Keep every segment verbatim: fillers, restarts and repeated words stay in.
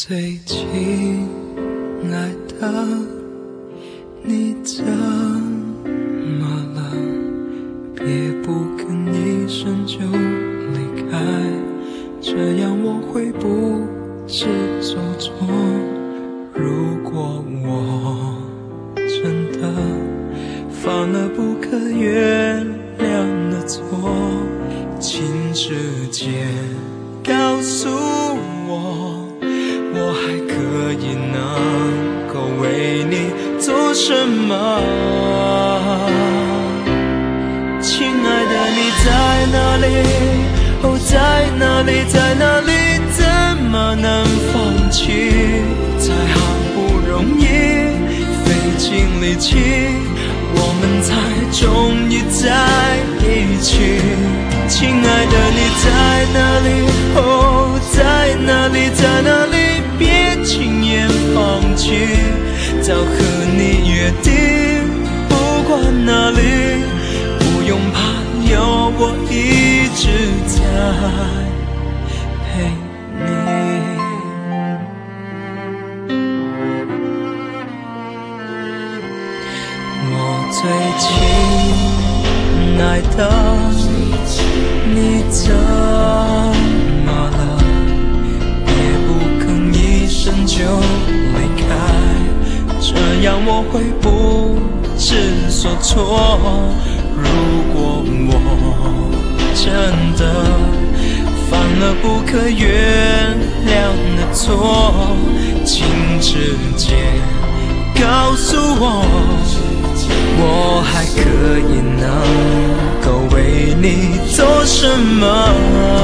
最亲爱的，你怎么了？别不吭一声就离开，这样我会不知所措。如果我真的犯了不可原谅的错，请直接告诉我，我还可以能够为你做什么。亲爱的，你在哪里？哦，在哪里，在哪里？怎么能放弃？才好不容易费尽力气，我们才终于在一起。亲爱的，你在哪里？哦，在哪里，在哪里？别轻言放弃，早和你约定，不管哪里，不用怕，有我一直在陪你。我最亲爱的，你怎么了？别不吭一声就离开，这样我会不知所措。如果我真的犯了不可原谅的错，请直接告诉我，我还可以能够为你做什么。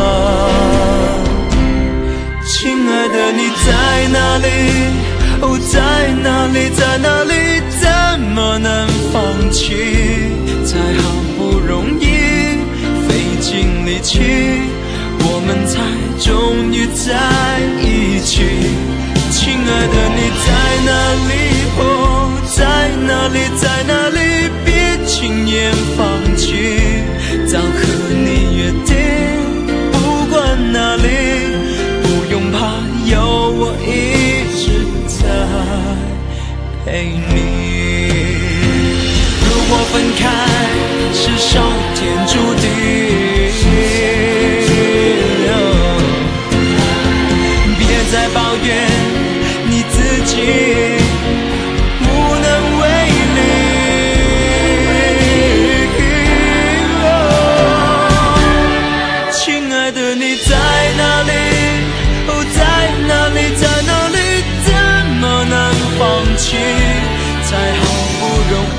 亲爱的，你在哪里？哦，在哪里，在哪里？怎么能放弃？才好不容易费尽力气，我们才终于在一起。亲爱的，你在哪里？哦，在哪里，在哪里？别轻言放弃，早和你约定，不管哪里，不用怕，有我一直在陪你。如果分开是上天注定，别再抱怨你自己无能为力。亲爱的，你在哪里？哦，在哪里，在哪里？怎么能放弃？才好不容易